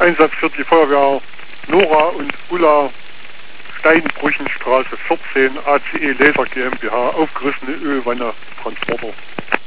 Einsatz für die Feuerwehr Nora und Ulla, Steinbrüchenstraße 14, ACE Laser GmbH, aufgerissene Ölwanne, Transporter.